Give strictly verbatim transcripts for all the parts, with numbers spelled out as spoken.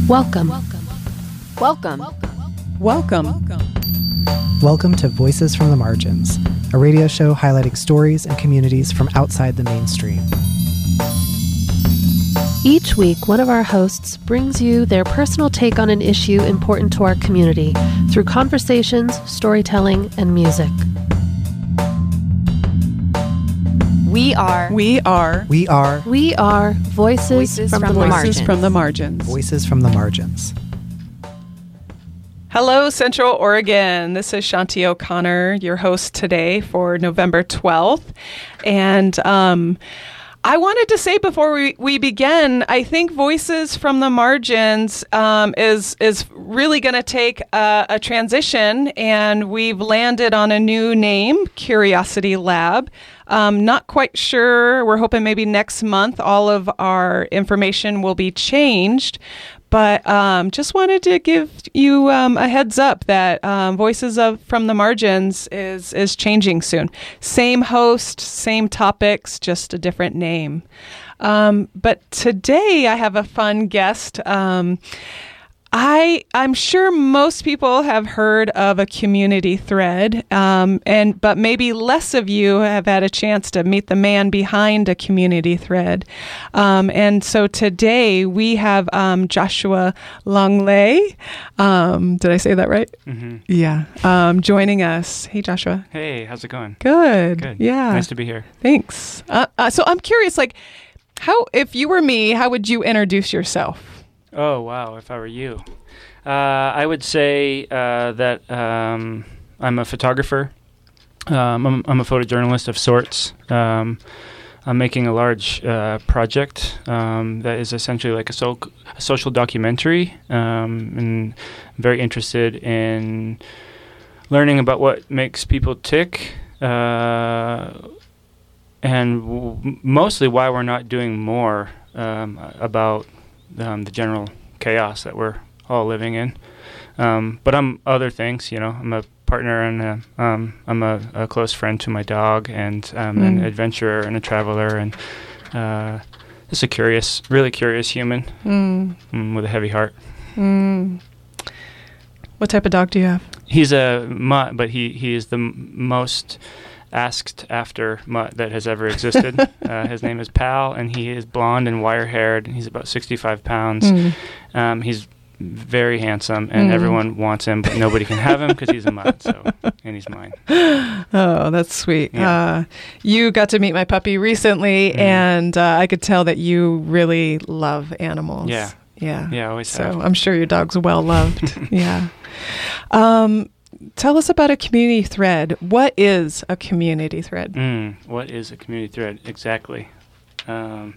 Welcome. Welcome. Welcome. Welcome to Voices from the Margins, a radio show highlighting stories and communities from outside the mainstream. Each week, one of our hosts brings you their personal take on an issue important to our community through conversations, storytelling, and music. We are. We are. We are. We are Voices, Voices from, from the the Margins. Voices from the Margins. Voices from the Margins. Hello, Central Oregon. This is Shanti O'Connor, your host today for November twelfth. And um, I wanted to say before we, we begin, I think Voices from the Margins um, is is really going to take a, a transition, and we've landed on a new name, Curiosity Lab. Um, not quite sure. We're hoping maybe next month all of our information will be changed. But um, just wanted to give you um, a heads up that um, Voices of from the Margins is is changing soon. Same host, same topics, just a different name. Um, but today I have a fun guest. Um, I I'm sure most people have heard of a community thread, um, and but maybe less of you have had a chance to meet the man behind a community thread. Um, and so today we have um, Joshua Longley. Um, did I say that right? Mm-hmm. Yeah. Um, joining us. Hey, Joshua. Hey, how's it going? Good. Good. Yeah. Nice to be here. Thanks. Uh, uh, so I'm curious, like, how if you were me, how would you introduce yourself? Oh, wow. If I were you. Uh, I would say uh, that um, I'm a photographer. Um, I'm, I'm a photojournalist of sorts. Um, I'm making a large uh, project um, that is essentially like a, so- a social documentary. Um, and I'm very interested in learning about what makes people tick uh, and w- mostly why we're not doing more um, about Um, the general chaos that we're all living in. Um, but I'm other things, you know. I'm a partner and a, um, I'm a, a close friend to my dog, and um, Mm. an adventurer and a traveler, and uh, just a curious, really curious human Mm. mm, with a heavy heart. Mm. What type of dog do you have? He's a mutt, but he, he is the m- most asked after mutt that has ever existed. uh, his name is Pal, and he is blonde and wire-haired, and he's about sixty-five pounds. Mm. Um, he's very handsome, and Mm. everyone wants him, but nobody can have him because he's a mutt, so, and he's mine. Oh, that's sweet. Yeah. Uh, you got to meet my puppy recently, Mm. and uh, I could tell that you really love animals. Yeah. Yeah. Yeah, I always So have. I'm sure your dog's well loved. Yeah. Um, tell us about a community thread. What is a community thread? Mm, what is a community thread? Exactly. Um,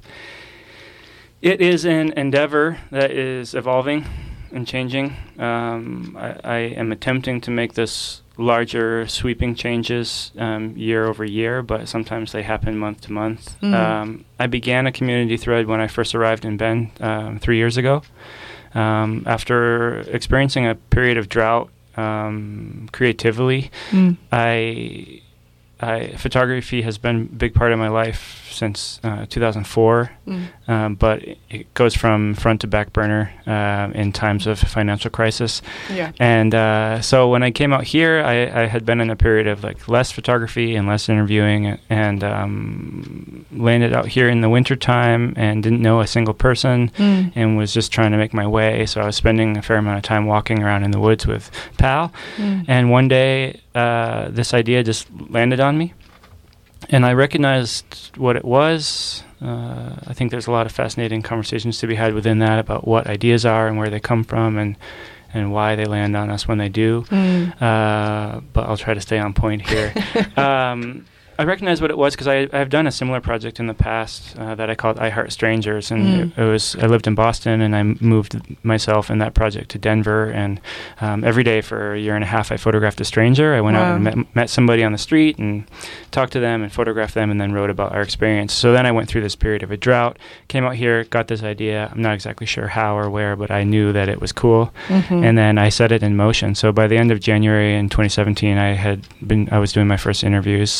it is an endeavor that is evolving and changing. Um, I, I am attempting to make this larger, sweeping changes um, year over year, but sometimes they happen month to month. Mm. Um, I began a community thread when I first arrived in Bend um, three years ago. Um, after experiencing a period of drought um, creatively, Mm. I, I photography has been a big part of my life since uh, two thousand four, Mm. um, but it, it goes from front to back burner uh, in times of financial crisis. Yeah. And uh, so when I came out here, I, I had been in a period of like less photography and less interviewing, and um, landed out here in the wintertime and didn't know a single person, Mm. and was just trying to make my way. So I was spending a fair amount of time walking around in the woods with Pal. Mm. And one day, uh, this idea just landed on me, and I recognized what it was. Uh, I think there's a lot of fascinating conversations to be had within that about what ideas are and where they come from, and and why they land on us when they do. Mm. Uh, but I'll try to stay on point here. um, I recognize what it was because I I've done a similar project in the past uh, that I called I Heart Strangers, and Mm. it, it was I lived in Boston, and I moved myself and that project to Denver, and um, every day for a year and a half I photographed a stranger. I went Wow. out and met, met somebody on the street and talked to them and photographed them, and then wrote about our experience. So then I went through this period of a drought, came out here, got this idea. I'm not exactly sure how or where, but I knew that it was cool, Mhm. and then I set it in motion. So by the end of January in twenty seventeen, I had been I was doing my first interviews for Mm. for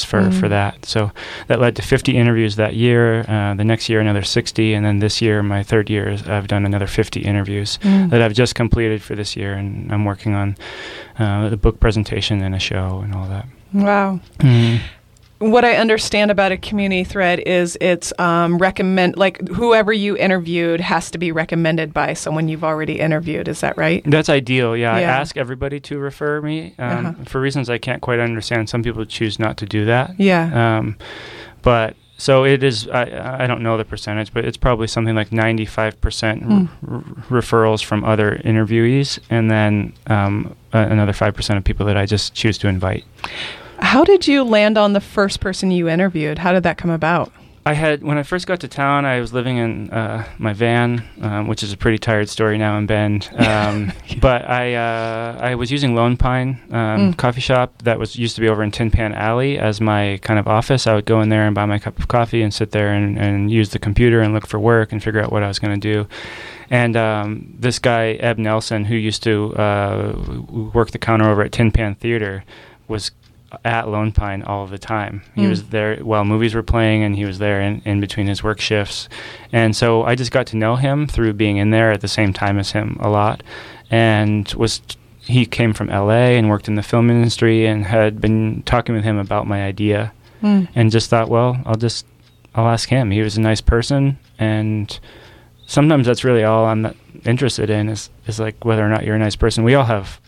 that. So that led to fifty interviews that year. Uh, the next year, another sixty. And then this year, my third year, is I've done another fifty interviews mm. that I've just completed for this year. And I'm working on uh, the book presentation and a show and all that. Wow. Mm-hmm. What I understand about a community thread is it's um, recommend like whoever you interviewed has to be recommended by someone you've already interviewed. Is that right? That's ideal. Yeah, Yeah. I ask everybody to refer me um, Uh-huh. for reasons I can't quite understand. Some people choose not to do that. Yeah. Um, but so it is. I I don't know the percentage, but it's probably something like ninety-five percent Mm. r- referrals from other interviewees, and then um, uh, another five percent of people that I just choose to invite. How did you land on the first person you interviewed? How did that come about? I had, when I first got to town, I was living in uh, my van, um, which is a pretty tired story now in Bend. Um, but I uh, I was using Lone Pine um, Mm. coffee shop that was used to be over in Tin Pan Alley as my kind of office. I would go in there and buy my cup of coffee and sit there and, and use the computer and look for work and figure out what I was going to do. And um, this guy, Eb Nelson, who used to uh, w- work the counter over at Tin Pan Theater, was at Lone Pine all of the time. He Mm. was there while movies were playing, and he was there in, in between his work shifts. And so I just got to know him through being in there at the same time as him a lot. And was he came from L A and worked in the film industry, and had been talking with him about my idea, Mm. and just thought, well, I'll just I'll ask him. He was a nice person, and sometimes that's really all I'm not interested in is is like whether or not you're a nice person. We all have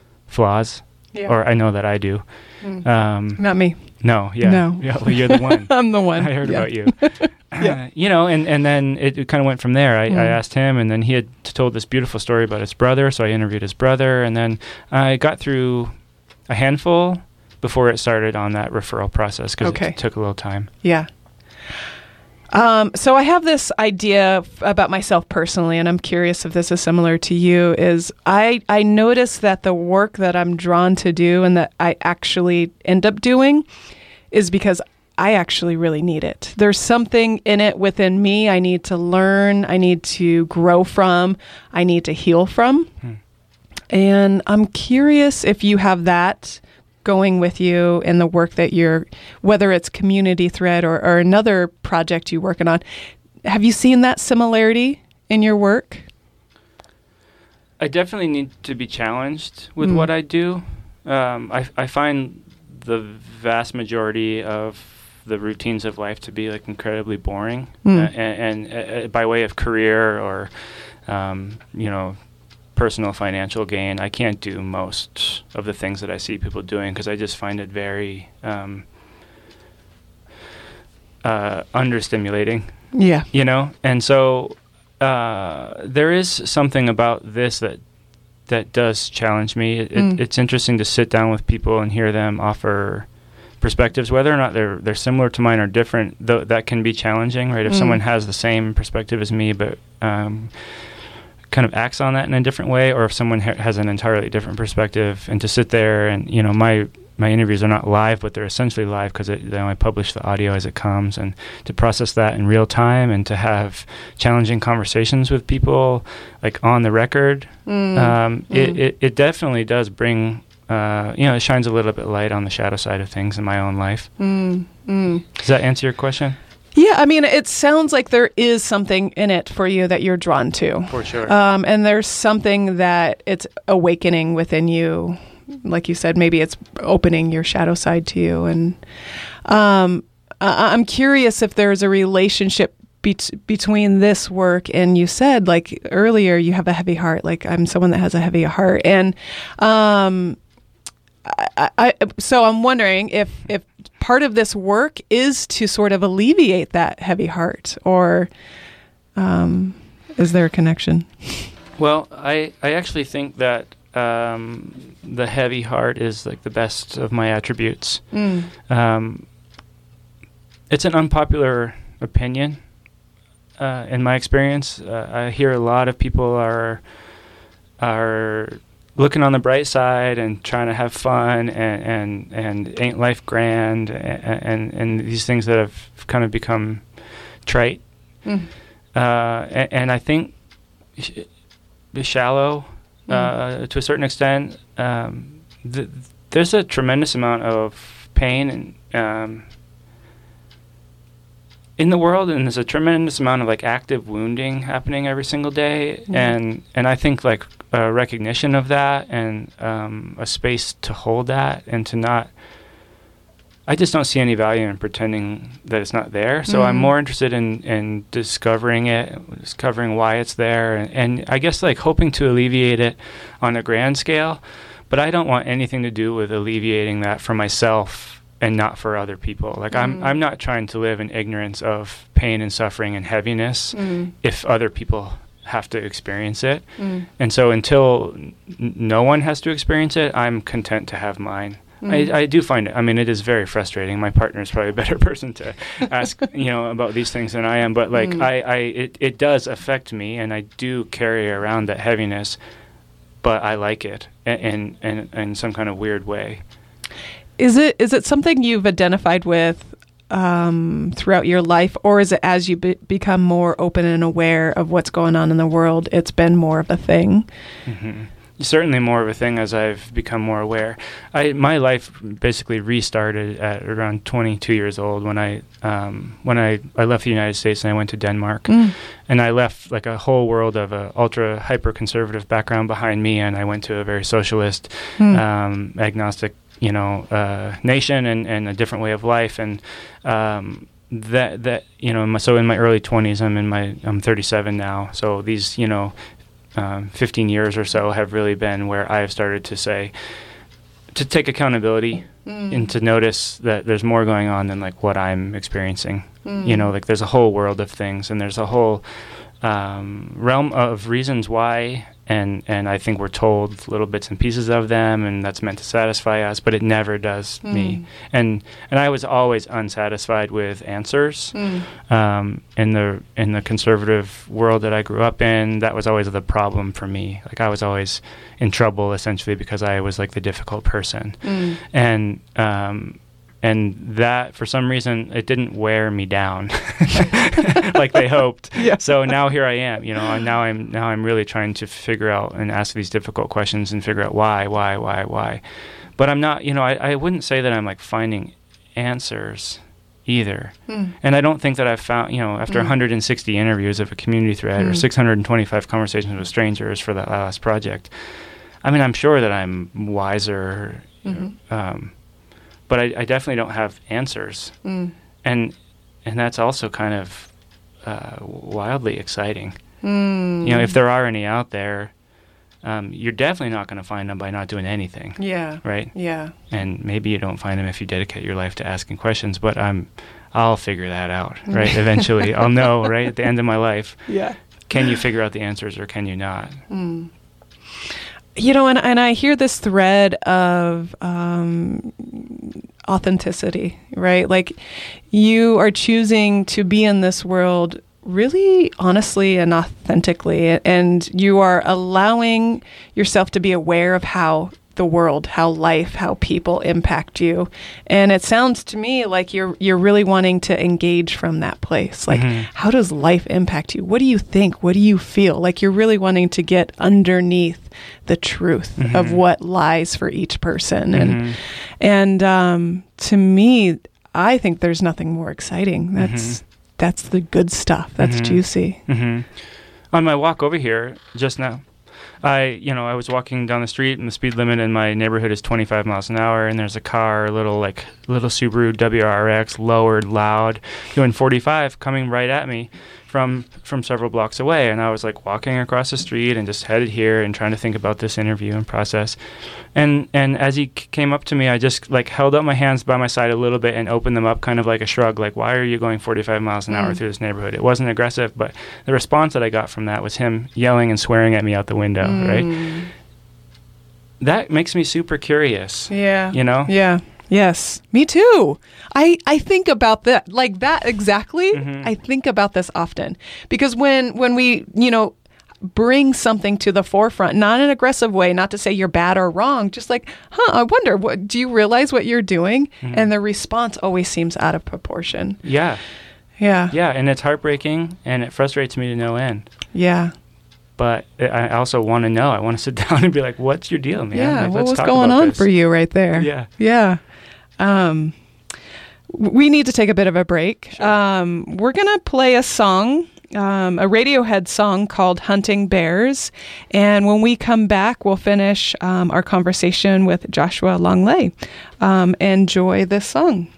flaws, Yeah. or I know that I do. Mm. Um, Not me. no, yeah, No. yeah. Well, you're the one. I'm the one. I heard Yeah. about you. Yeah. Uh, you know, and, and then it, it kind of went from there. I, Mm. I asked him, and then he had t- told this beautiful story about his brother, so I interviewed his brother, and then I got through a handful before it started on that referral process, because Okay. it t- took a little time. Yeah. Um, so I have this idea f- about myself personally, and I'm curious if this is similar to you, is I, I notice that the work that I'm drawn to do and that I actually end up doing is because I actually really need it. There's something in it within me I need to learn, I need to grow from, I need to heal from. Hmm. And I'm curious if you have that going with you in the work that you're, whether it's Community Thread or, or another project you're working on. Have you seen that similarity in your work? I definitely need to be challenged with Mm. what I do. Um, I, I find the vast majority of the routines of life to be like incredibly boring, Mm. uh, and, and uh, by way of career or, um, you know, personal financial gain, I can't do most of the things that I see people doing because I just find it very um, uh, understimulating. Yeah. You know, and so uh, there is something about this that that does challenge me. It, Mm. it, it's interesting to sit down with people and hear them offer perspectives, whether or not they're they're similar to mine or different. Though that can be challenging, right? If Mm. someone has the same perspective as me, but um, kind of acts on that in a different way, or if someone ha- has an entirely different perspective, and to sit there and, you know, my my interviews are not live, but they're essentially live because you know, I publish the audio as it comes, and to process that in real time and to have challenging conversations with people like on the record, Mm. um, Mm. It, it, it definitely does bring, uh, you know, it shines a little bit light on the shadow side of things in my own life. Mm. Mm. Does that answer your question? Yeah, I mean, it sounds like there is something in it for you that you're drawn to. For sure. Um, and there's something that it's awakening within you. Like you said, maybe it's opening your shadow side to you. And um, I- I'm curious if there's a relationship bet- between this work and you said, like earlier, you have a heavy heart. Like I'm someone that has a heavy heart. And um, I, I, so I'm wondering if, if part of this work is to sort of alleviate that heavy heart, or um, is there a connection? Well, I, I actually think that um, the heavy heart is like the best of my attributes. Mm. Um, it's an unpopular opinion uh, in my experience. Uh, I hear a lot of people are are looking on the bright side and trying to have fun, and and, and ain't life grand, and, and and these things that have kind of become trite. Mm. Uh, and, and I think sh- shallow uh, Mm. to a certain extent. Um, th- there's a tremendous amount of pain and um, in the world, and there's a tremendous amount of like active wounding happening every single day, mm. and and I think like a recognition of that and um, a space to hold that and to not. I just don't see any value in pretending that it's not there. So mm. I'm more interested in, in discovering it, discovering why it's there, and, and I guess like hoping to alleviate it on a grand scale. But I don't want anything to do with alleviating that for myself and not for other people. Like mm. I'm I'm not trying to live in ignorance of pain and suffering and heaviness mm. if other people have to experience it. Mm. And so until n- no one has to experience it, I'm content to have mine. Mm. I, I do find it. I mean, it is very frustrating. My partner is probably a better person to ask, you know, about these things than I am. But like, mm. I, I, it, it does affect me, and I do carry around that heaviness. But I like it in in in some kind of weird way. Is it is it something you've identified with um, throughout your life, or is it as you be- become more open and aware of what's going on in the world, it's been more of a thing? Mm-hmm. Certainly more of a thing as I've become more aware. I my life basically restarted at around twenty-two years old when I um, when I, I left the United States and I went to Denmark. Mm. And I left like a whole world of a ultra hyper conservative background behind me, and I went to a very socialist, mm. um, agnostic, you know, uh, nation and, and a different way of life. And um, that that you know, my, so in my early twenties, I'm in my I'm thirty-seven now. So these you know. Um, fifteen years or so have really been where I've started to say, to take accountability mm. and to notice that there's more going on than like what I'm experiencing. Mm. You know, like there's a whole world of things, and there's a whole um, realm of reasons why. And, and I think we're told little bits and pieces of them, and that's meant to satisfy us, but it never does mm. me. And and I was always unsatisfied with answers. Mm. Um, in the in the conservative world that I grew up in, that was always the problem for me. Like I was always in trouble essentially because I was like the difficult person. Mm. And um, and that, for some reason, it didn't wear me down like they hoped. Yeah. So now here I am, you know, and now I'm now I'm really trying to figure out and ask these difficult questions and figure out why, why, why, why. But I'm not, you know, I, I wouldn't say that I'm like finding answers either. Mm. And I don't think that I've found, you know, after mm. one hundred sixty interviews of a community thread mm. or six hundred twenty-five conversations with strangers for that last project, I mean, I'm sure that I'm wiser, mm-hmm. um, but I, I definitely don't have answers. Mm. And and that's also kind of uh, wildly exciting. Mm. You know, if there are any out there, um, you're definitely not going to find them by not doing anything. Yeah. Right? Yeah. And maybe you don't find them if you dedicate your life to asking questions, but I'm, I'll figure that out, right? Eventually. I'll know, right, at the end of my life. Yeah. Can you figure out the answers or can you not? Mm. You know, and, and I hear this thread of um, authenticity, right? Like you are choosing to be in this world really honestly and authentically, and you are allowing yourself to be aware of how the world, how life, how people impact you. And it sounds to me like you're you're really wanting to engage from that place. Like, mm-hmm. how does life impact you? What do you think? What do you feel? Like you're really wanting to get underneath the truth mm-hmm. of what lies for each person. And mm-hmm. and um, to me, I think there's nothing more exciting. That's mm-hmm. that's the good stuff. That's mm-hmm. juicy. Mm-hmm. On my walk over here just now, I, you know, I was walking down the street, and the speed limit in my neighborhood is twenty-five miles an hour, and there's a car, a little, like, little Subaru W R X, lowered, loud, doing forty-five, coming right at me from from several blocks away. And I was, like, walking across the street and just headed here and trying to think about this interview and process. And and as he c- came up to me, I just, like, held up my hands by my side a little bit and opened them up kind of like a shrug, like, why are you going forty-five miles an hour mm. through this neighborhood? It wasn't aggressive, but the response that I got from that was him yelling and swearing at me out the window, mm. right? That makes me super curious. Yeah. You know? Yeah. Yes, me too. I, I think about that, like that exactly. Mm-hmm. I think about this often because when, when we, you know, bring something to the forefront, not in an aggressive way, not to say you're bad or wrong, just like, huh, I wonder, what do you realize what you're doing? Mm-hmm. And the response always seems out of proportion. Yeah. Yeah. Yeah, and it's heartbreaking and it frustrates me to no end. Yeah. But I also want to know. I want to sit down and be like, what's your deal, man? Yeah, like, what let's was talk going about on this. for you right there? Yeah. Yeah. Um, we need to take a bit of a break. Sure. Um, we're going to play a song, um, a Radiohead song called Hunting Bears. And when we come back, we'll finish um, our conversation with Joshua Longley. Um, enjoy this song.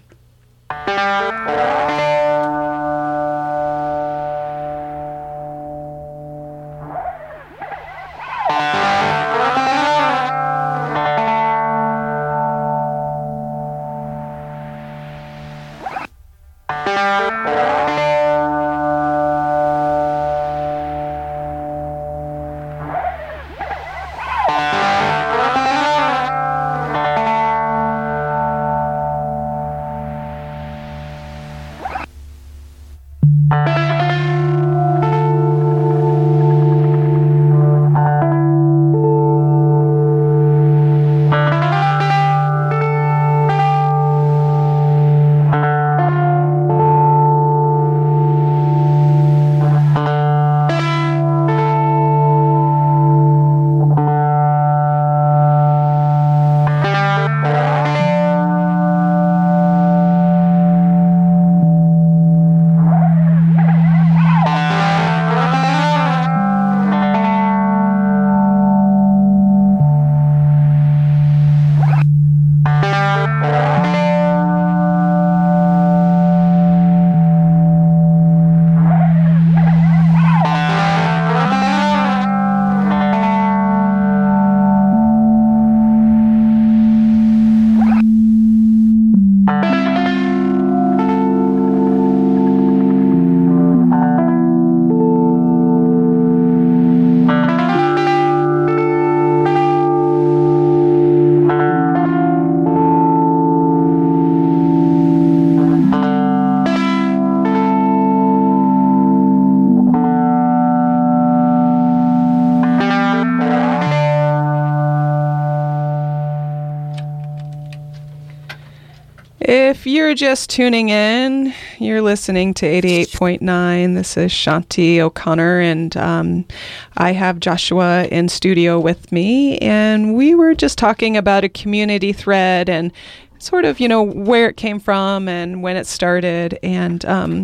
If you're just tuning in, you're listening to eighty-eight point nine. This is Shanti O'Connor, and um, I have Joshua in studio with me, and we were just talking about a community thread and sort of, you know, where it came from and when it started. And um,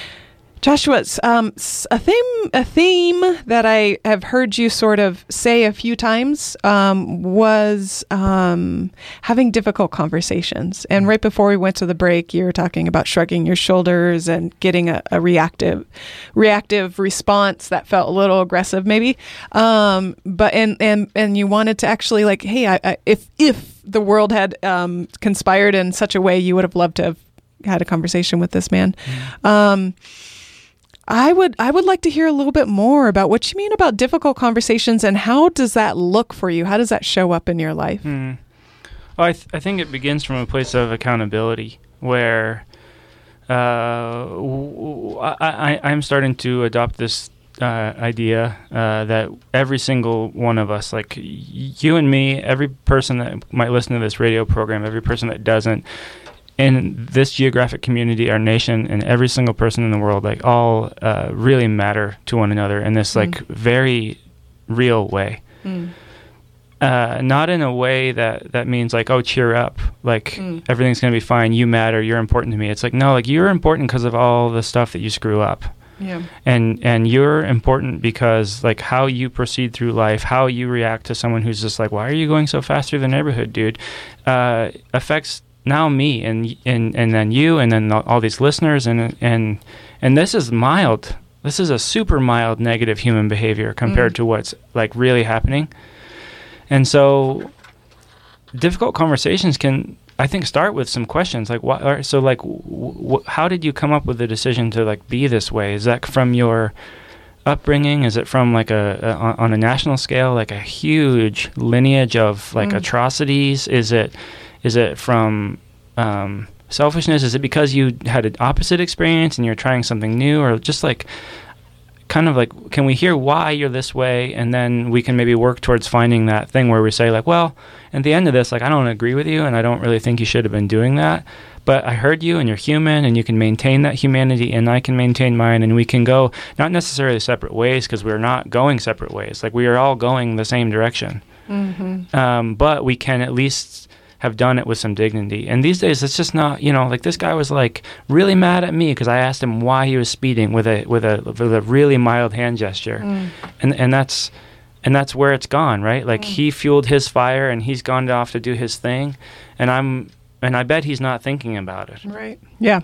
Joshua's um, a theme, a theme that I have heard you sort of say a few times um, was um, having difficult conversations. And right before we went to the break, you were talking about shrugging your shoulders and getting a, a reactive, reactive response that felt a little aggressive, maybe. Um, but and and and you wanted to actually like, hey, I, I, if if the world had um, conspired in such a way, you would have loved to have had a conversation with this man. Mm. Um, I would I would like to hear a little bit more about what you mean about difficult conversations and how does that look for you? How does that show up in your life? Hmm. Well, I, th- I think it begins from a place of accountability where uh, w- I, I, I'm starting to adopt this uh, idea uh, that every single one of us, like you and me, every person that might listen to this radio program, every person that doesn't, in this geographic community, our nation, and every single person in the world, like all uh, really matter to one another in this like mm. very real way. Mm. Uh, not in a way that, that means like, oh, cheer up, like mm. everything's going to be fine, you matter, you're important to me. It's like, no, like you're important because of all the stuff that you screw up. Yeah. And and you're important because like how you proceed through life, how you react to someone who's just like, why are you going so fast through the neighborhood, dude, uh, affects now me and and and then you and then all these listeners and and and this is mild. This is a super mild negative human behavior compared mm. to what's like really happening. And so difficult conversations can, I think, start with some questions like what are, so like w- w- how did you come up with the decision to like be this way? Is that from your upbringing? Is it from like a, a on a national scale, like a huge lineage of like mm. atrocities? Is it Is it from um, selfishness? Is it because you had an opposite experience and you're trying something new? Or just like, kind of like, can we hear why you're this way? And then we can maybe work towards finding that thing where we say like, well, at the end of this, like, I don't agree with you and I don't really think you should have been doing that. But I heard you and you're human and you can maintain that humanity and I can maintain mine and we can go not necessarily separate ways because we're not going separate ways. Like we are all going the same direction. Mm-hmm. Um, but we can at least have done it with some dignity. And these days, it's just not, you know, like this guy was like really mad at me because I asked him why he was speeding with a with a with a really mild hand gesture, mm. and and that's and that's where it's gone, right? Like mm. he fueled his fire and he's gone off to do his thing, and I'm and I bet he's not thinking about it. Right. Yeah.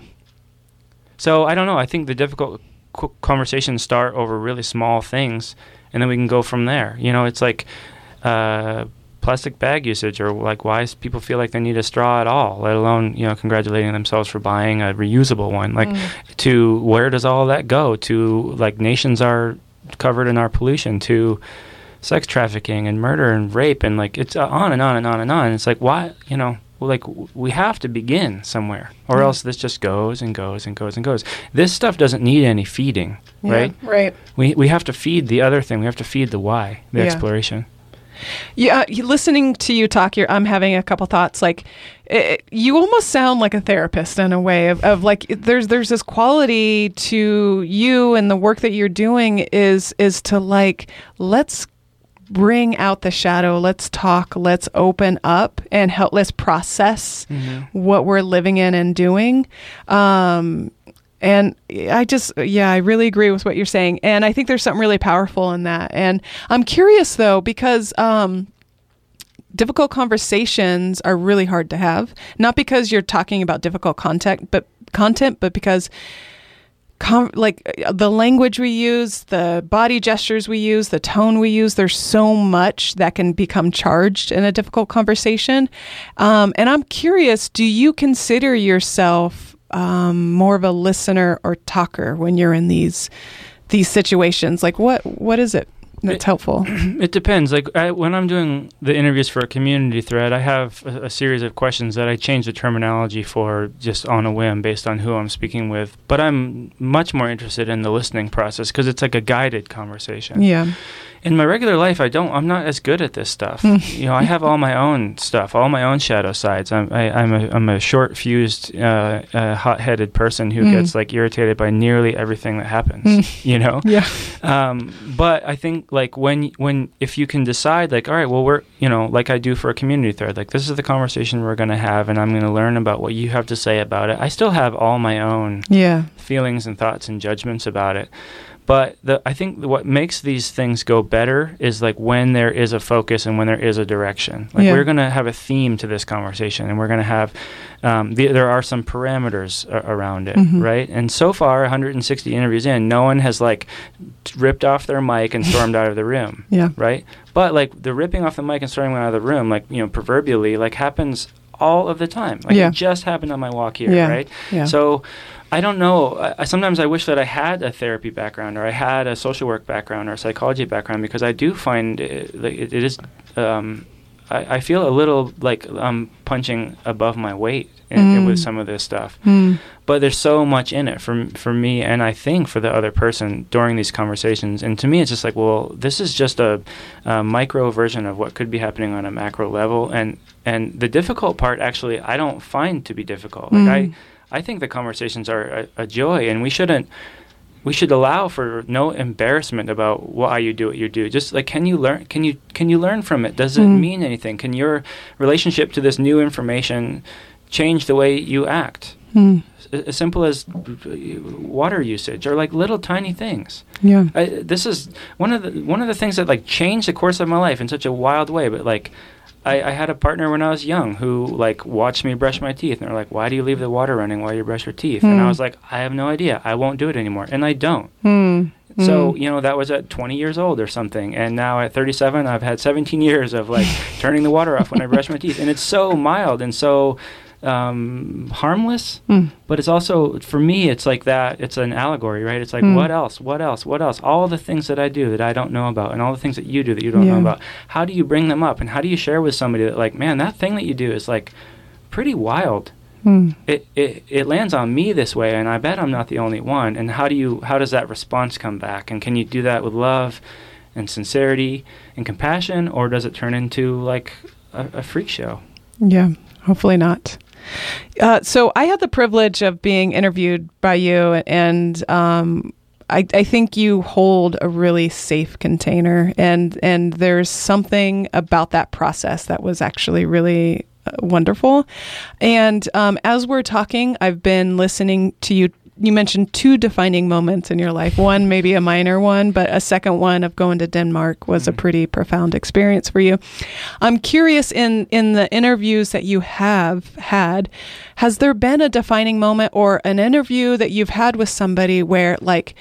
So I don't know. I think the difficult qu- conversations start over really small things, and then we can go from there. You know, it's like. Uh, plastic bag usage, or like why people feel like they need a straw at all, let alone, you know, congratulating themselves for buying a reusable one. Like, mm. to where does all that go? To like nations are covered in our pollution, to sex trafficking and murder and rape, and like it's on and on and on and on. It's like, why, you know, like we have to begin somewhere, or mm. else this just goes and goes and goes and goes. This stuff doesn't need any feeding, yeah, right? Right. We we have to feed the other thing. We have to feed the why, the yeah. exploration. Yeah, listening to you talk here, I'm having a couple thoughts. Like, it, you almost sound like a therapist in a way of, of like there's there's this quality to you, and the work that you're doing is is to like, let's bring out the shadow, let's talk, let's open up and help, let's process mm-hmm. what we're living in and doing. Um, And I just, yeah, I really agree with what you're saying. And I think there's something really powerful in that. And I'm curious, though, because um, difficult conversations are really hard to have. Not because you're talking about difficult content, but content, but because com- like the language we use, the body gestures we use, the tone we use, there's so much that can become charged in a difficult conversation. Um, and I'm curious, do you consider yourself Um, more of a listener or talker when you're in these these situations? Like, what what is it that's it, helpful? It depends. Like I, when I'm doing the interviews for a community thread, I have a, a series of questions that I change the terminology for just on a whim based on who I'm speaking with. But I'm much more interested in the listening process because it's like a guided conversation. Yeah. In my regular life, I don't. I'm not as good at this stuff. You know, I have all my own stuff, all my own shadow sides. I'm, I, I'm a, I'm a short-fused, uh, uh, hot-headed person who mm. gets like irritated by nearly everything that happens. Mm. You know. Yeah. Um, but I think like when, when, if you can decide, like, all right, well, we're, you know, like I do for a community thread, like this is the conversation we're going to have, and I'm going to learn about what you have to say about it. I still have all my own yeah. feelings and thoughts and judgments about it. But the, I think what makes these things go better is like when there is a focus and when there is a direction. Like yeah. we're going to have a theme to this conversation, and we're going to have um, the, there are some parameters a- around it, mm-hmm. right? And so far, one hundred sixty interviews in, no one has like ripped off their mic and stormed out of the room, yeah. right? But like the ripping off the mic and storming out of the room, like, you know, proverbially, like happens all of the time. Like yeah. it just happened on my walk here, yeah. right? Yeah. So I don't know. I, sometimes I wish that I had a therapy background, or I had a social work background, or a psychology background, because I do find it, it, it is. Um, I, I feel a little like I'm punching above my weight in, mm. in with some of this stuff. Mm. But there's so much in it for for me, and I think for the other person during these conversations. And to me, it's just like, well, this is just a, a micro version of what could be happening on a macro level, and and the difficult part actually I don't find to be difficult. Like mm. I. I think the conversations are a, a joy, and we shouldn't. We should allow for no embarrassment about why you do what you do. Just like, can you learn? Can you can you learn from it? Does it mm. mean anything? Can your relationship to this new information change the way you act? Mm. As simple as water usage, or like little tiny things. Yeah. I, this is one of the one of the things that like changed the course of my life in such a wild way. But like. I, I had a partner when I was young who, like, watched me brush my teeth. And they're like, why do you leave the water running while you brush your teeth? Mm. And I was like, I have no idea. I won't do it anymore. And I don't. Mm. So, mm. you know, that was at twenty years old or something. And now at thirty-seven, I've had seventeen years of, like, turning the water off when I brush my teeth. And it's so mild and so um, harmless. Mm. But it's also, for me, it's like that. It's an allegory, right? It's like, mm. what else? What else? What else? All the things that I do that I don't know about, and all the things that you do that you don't yeah. know about. How do you bring them up? And how do you share with somebody that, like, man, that thing that you do is, like, pretty wild. Mm. It, it it lands on me this way, and I bet I'm not the only one. And how do you how does that response come back? And can you do that with love and sincerity and compassion, or does it turn into like a, a freak show? Yeah, hopefully not. Uh, so I had the privilege of being interviewed by you, and um, I, I think you hold a really safe container, and and there's something about that process that was actually really uh, wonderful. And um, as we're talking, I've been listening to you. You mentioned two defining moments in your life. One, maybe a minor one, but a second one of going to Denmark was mm-hmm. a pretty profound experience for you. I'm curious, in, in the interviews that you have had, has there been a defining moment or an interview that you've had with somebody where, like,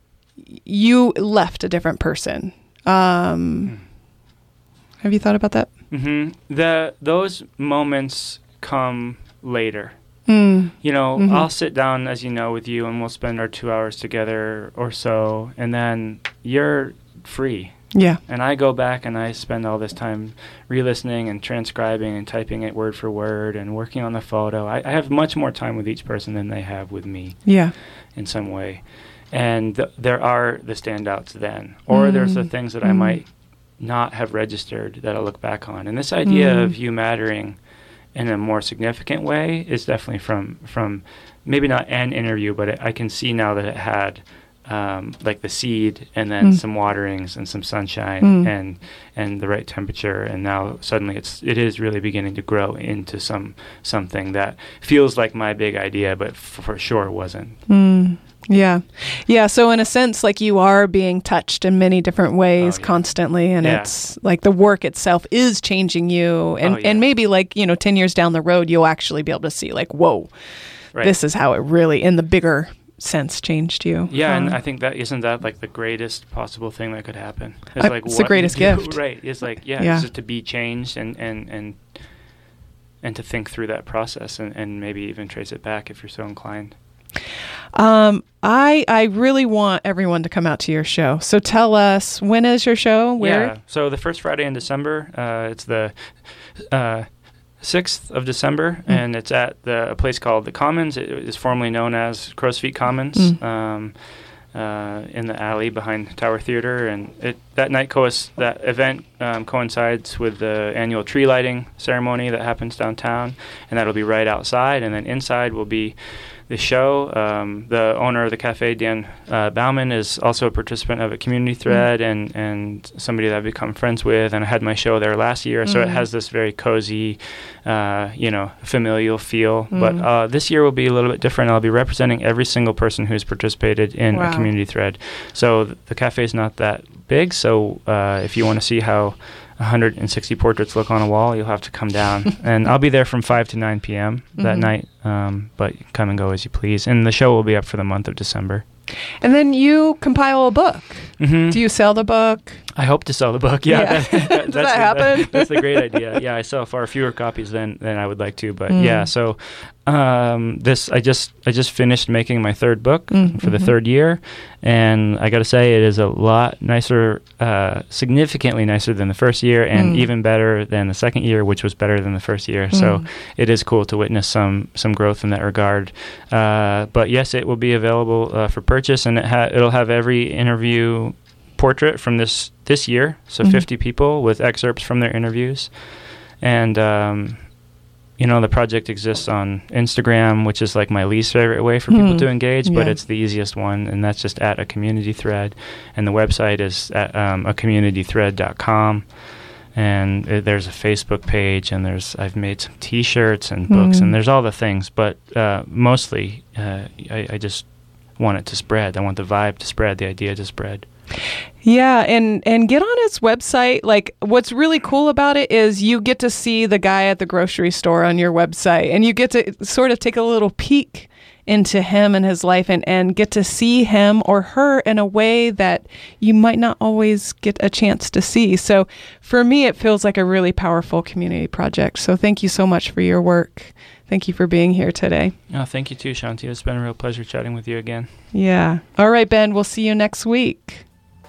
you left a different person? Um, mm. Have you thought about that? Mm-hmm. The those moments come later. Mm. You know, mm-hmm. I'll sit down, as you know, with you, and we'll spend our two hours together or so, and then you're free. Yeah. And I go back and I spend all this time re-listening and transcribing and typing it word for word and working on the photo. I, I have much more time with each person than they have with me. Yeah. In some way. And th- there are the standouts then. Or mm. there's the things that mm. I might not have registered that I'll look back on. And this idea mm. of you mattering in a more significant way is definitely from, from maybe not an interview, but it, I can see now that it had um, like the seed and then mm. some waterings and some sunshine mm. and and the right temperature, and now suddenly it's it is really beginning to grow into some something that feels like my big idea, but f- for sure wasn't. Mm. Yeah. Yeah. So in a sense, like, you are being touched in many different ways oh, yeah. constantly. And yeah. it's like the work itself is changing you. And, oh, yeah. and maybe, like, you know, ten years down the road, you'll actually be able to see, like, whoa, right. this is how it really, in the bigger sense, changed you. Yeah. Um, and I think that isn't that like the greatest possible thing that could happen. It's uh, like it's the greatest gift. Right. It's like, yeah, yeah. it's just to be changed and, and, and, and to think through that process and, and maybe even trace it back if you're so inclined. Um, I I really want everyone to come out to your show. So tell us, when is your show? Where? Yeah, so the first Friday in December, uh, it's the uh, sixth of December, mm. and it's at the, a place called The Commons. It is formerly known as Crow's Feet Commons, mm. um, uh, in the alley behind Tower Theater. And it, that night, co- that event um, coincides with the annual tree lighting ceremony that happens downtown, and that'll be right outside. And then inside will be the show. Um, the owner of the cafe, Dan uh, Bauman, is also a participant of a community thread mm. and, and somebody that I've become friends with. And I had my show there last year, mm. so it has this very cozy, uh, you know, familial feel. Mm. But uh, this year will be a little bit different. I'll be representing every single person who's participated in wow. a community thread. So th- the cafe is not that big, so uh, if you want to see how one hundred sixty portraits look on a wall, you'll have to come down. And I'll be there from five to nine p.m. that mm-hmm. night, um, but come and go as you please. And the show will be up for the month of December. And then you compile a book. Mm-hmm. Do you sell the book? I hope to sell the book. Yeah, yeah. that, that, Does that's that a, happen? That, that's a great idea. Yeah, I sell far fewer copies than, than I would like to, but mm. yeah. So um, this, I just I just finished making my third book mm-hmm. for the third year, and I got to say it is a lot nicer, uh, significantly nicer than the first year, and mm. even better than the second year, which was better than the first year. Mm. So it is cool to witness some some growth in that regard. Uh, but yes, it will be available uh, for purchase, and it ha- it'll have every interview portrait from this this year, so mm-hmm. fifty people with excerpts from their interviews. And um, you know, the project exists on Instagram, which is like my least favorite way for mm. people to engage, yeah. but it's the easiest one, and that's just at a community thread. And the website is at um, a community thread dot com. And uh, there's a Facebook page, and there's I've made some T-shirts and books, mm. and there's all the things. But uh, mostly, uh, I, I just want it to spread. I want the vibe to spread, the idea to spread. Yeah, and, and get on its website. Like, what's really cool about it is you get to see the guy at the grocery store on your website, and you get to sort of take a little peek into him and his life, and, and get to see him or her in a way that you might not always get a chance to see. So for me, it feels like a really powerful community project. So thank you so much for your work. Thank you for being here today. Oh, thank you too, Shanti. It's been a real pleasure chatting with you again. Yeah. All right, Ben, we'll see you next week.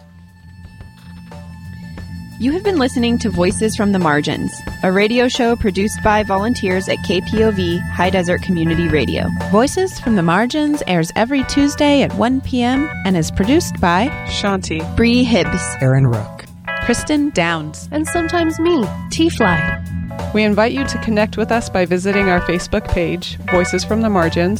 You have been listening to Voices from the Margins, a radio show produced by volunteers at K P O V High Desert Community Radio. Voices from the Margins airs every Tuesday at one p.m. and is produced by Shanti, Bree Hibbs, Aaron Rook, Kristen Downs, and sometimes me, T-Fly. We invite you to connect with us by visiting our Facebook page, Voices from the Margins,